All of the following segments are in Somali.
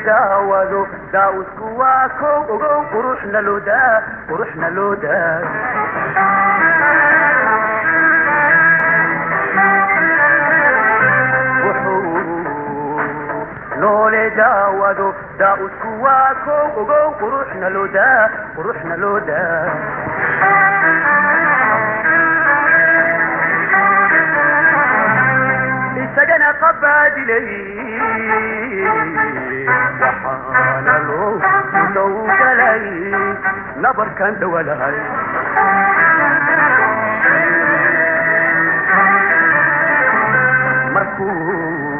daawado daawudku waa kow ogow quruxna loodaa noole daawado daawudku waa kow ogow quruxna loodaa isagana qabaadilay waxaana loo galay nabarkan dawalahay markuu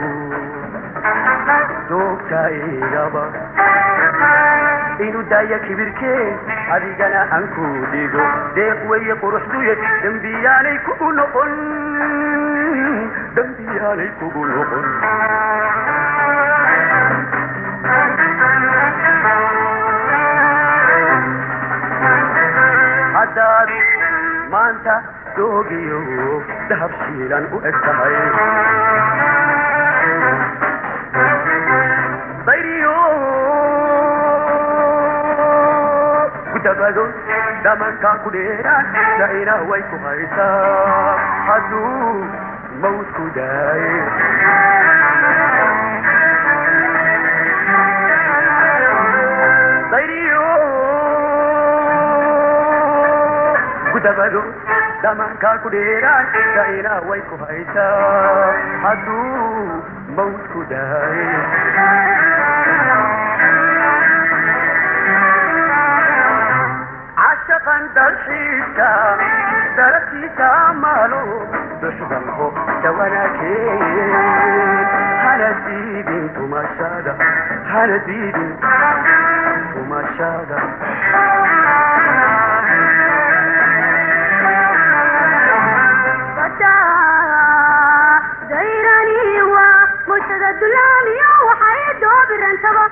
doogtaygaba inuu daaya kibirkee adigana aan ku dhigo deeq weeye quruxduye dembiyaanay kugu noqon haddaad maanta doogiyo dahab shiilan u eg tahay dayriyo gudabado dhamankaa ku dheeraan da'ina way ku haysaa hadduu mawdku daaye dayriyo gudabado dhamankaa ku dheeraan da'ina way ku haysaa hadduu mawdku daaye cashaqan dalxiiska darabtiisa maalo dushdanho dawanakeen hana diidin tumashada dayraniwa mushada dulaamiyo waxay doobirantaba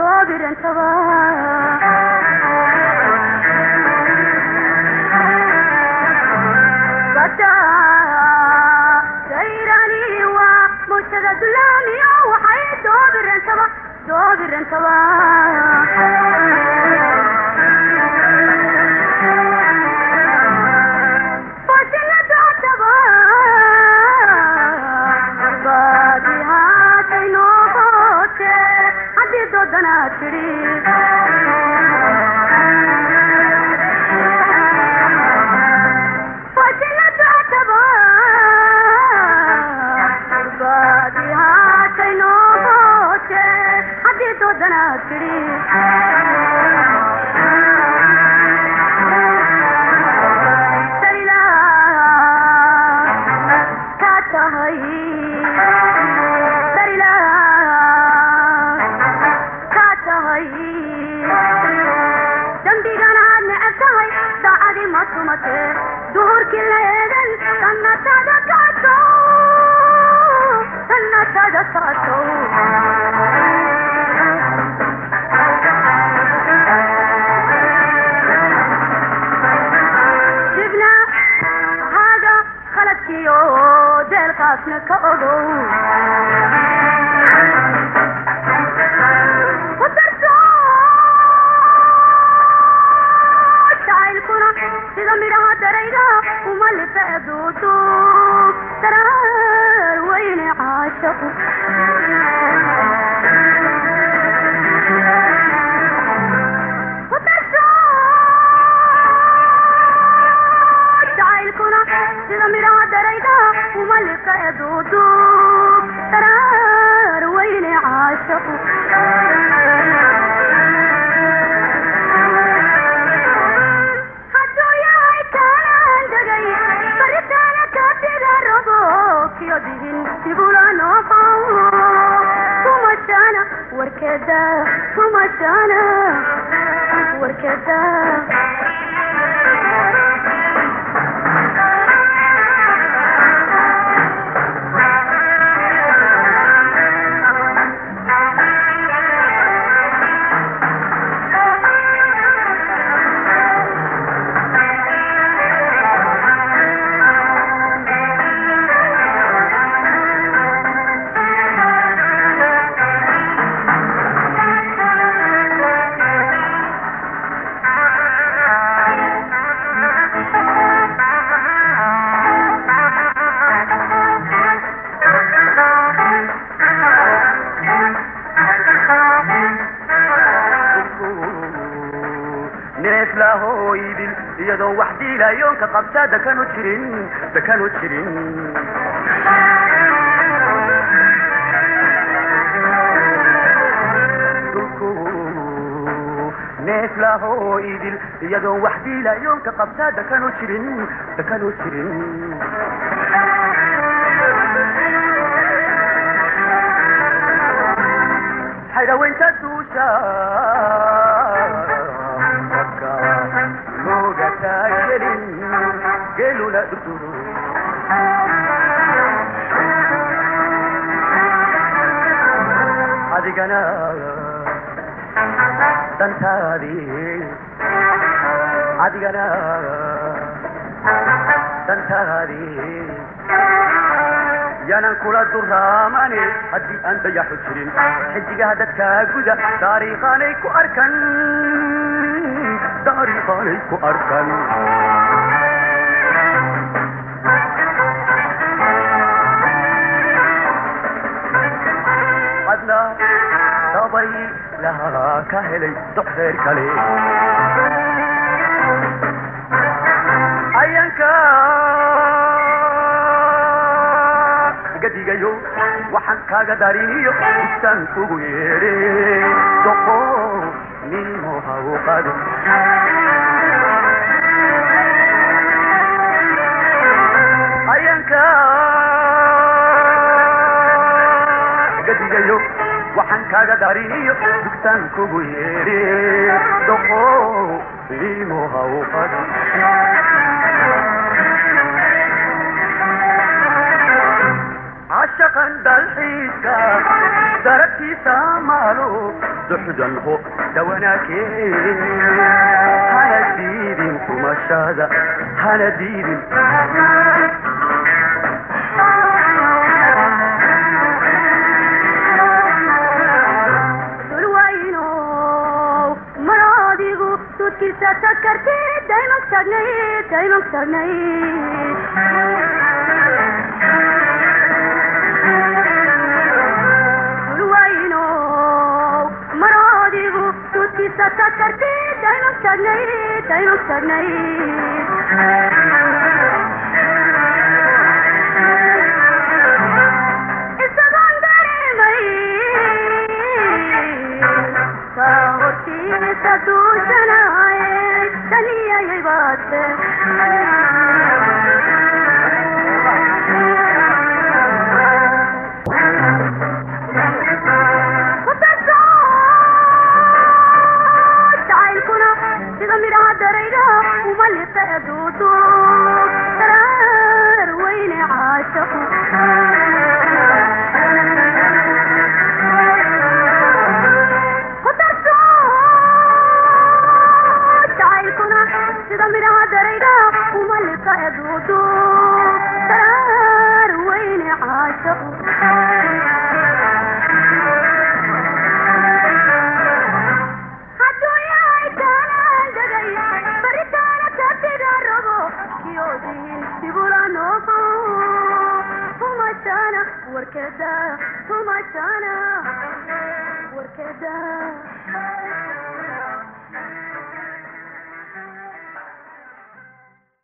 dayraniwa mushada dulaamiyo waxay doobirantaba neef la hooydin iyadoo wax diilayoonka qabtaa dakanu jirin neef la hooydin iyadoo wax diilayoonka qabtaa dakanu jirin xayraweynta duusha gelula duduru adigana dantaadii yanan kula duraamane haddii aan dayaxu jirin xidigaha dadkaa guda taariikhaanay ku arkan adna dabay lahaa ka helay doxdeer kale ayanka gadigayo waxaan kaaga dariniyo isaan kugu yeedhe doqo nimo ha u qado ayanka gadigayo waxaan kaaga dariniyo isaan kugu yeedhe doqo nimo ha u qado عشقا بالحيسكا دربتي سامالو دحدن هو دواناكي هانا ديدين كمشادا هانا ديدين سلوينو مراديغو تودكي ستكرتي دايما كترني ستكرتي دايما كترني إستغان داريمي ساوتي ستوشنا تنيا يبات وركدا